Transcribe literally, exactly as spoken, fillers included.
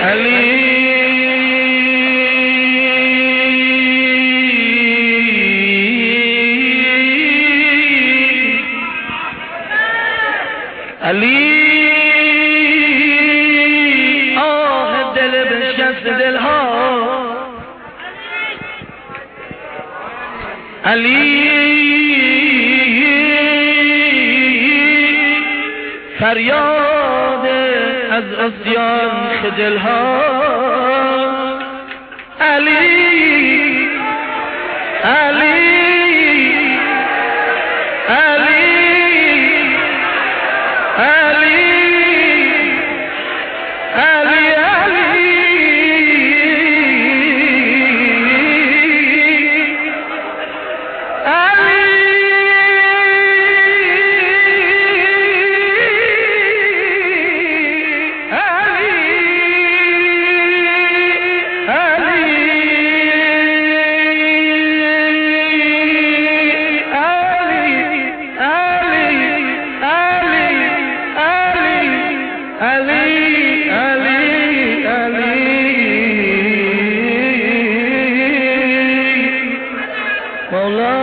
علی آه دل بشکست دلها، علی فریاد از عصیان خجلها، علی علی علی علی علی مولا